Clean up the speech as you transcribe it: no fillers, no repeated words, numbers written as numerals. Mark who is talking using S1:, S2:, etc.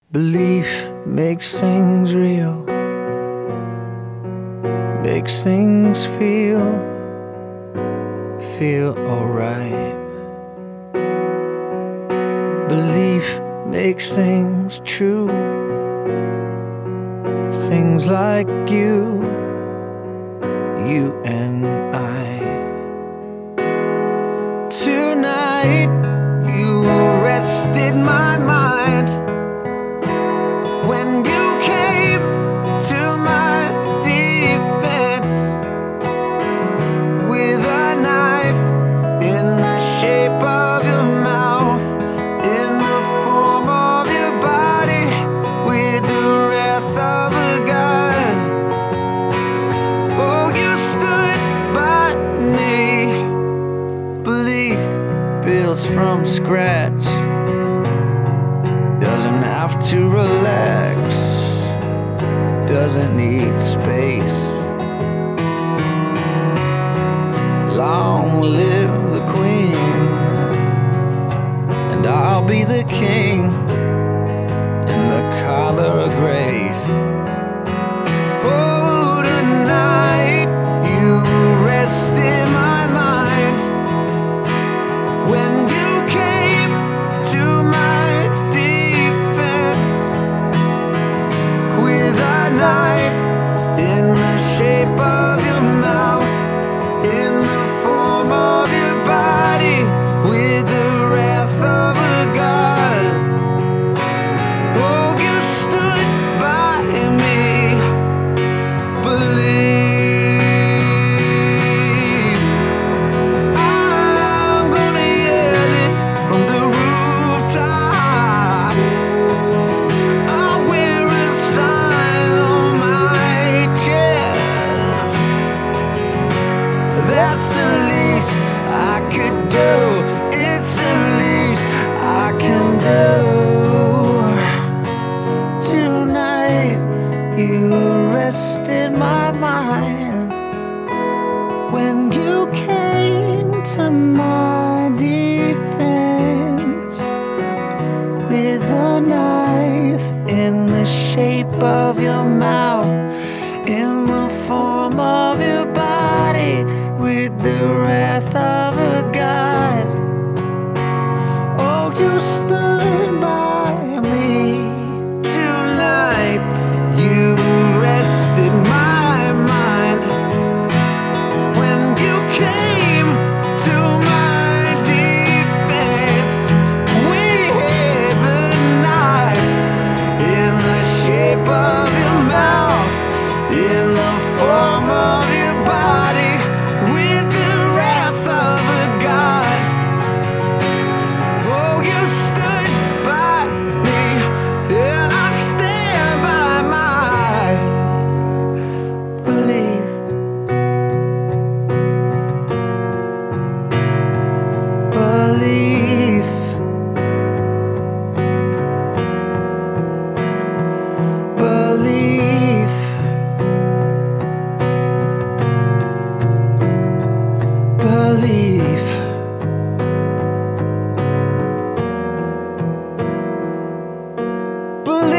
S1: Belief makes things real, makes things feel alright. Belief makes things true, things like you and I. Tonight you arrested my mind when you came to my defense with a knife in the shape of your mouth, in the form of your body, with the wrath of a god. Oh, you stood by me. Belief builds from scratch, doesn't have to relax, doesn't need space. Long live the queen, and I'll be the king in the collar of grace. Oh, tonight you rested my mind when you came to my defense with a knife in the shape of your mouth, in the form of your body, with the wrath of a god. Oh, you stood by me. Believe. I'm gonna yell it from the rooftops. I'll wear a sign on my chest. That's the least I could do. It's the least I can do. Tonight you arrested my mind when you came to my defense with a knife in the shape of your mouth, in the form of your body, with the wrath of a god. Oh, you stood by me. Tonight you rested my mind when you came to my defense. We had the knife in the shape of your mouth, in the form of your body, with the wrath of a god. Oh, you stood by me, and I stand by my belief. Belief. Belief. Belief. Belief.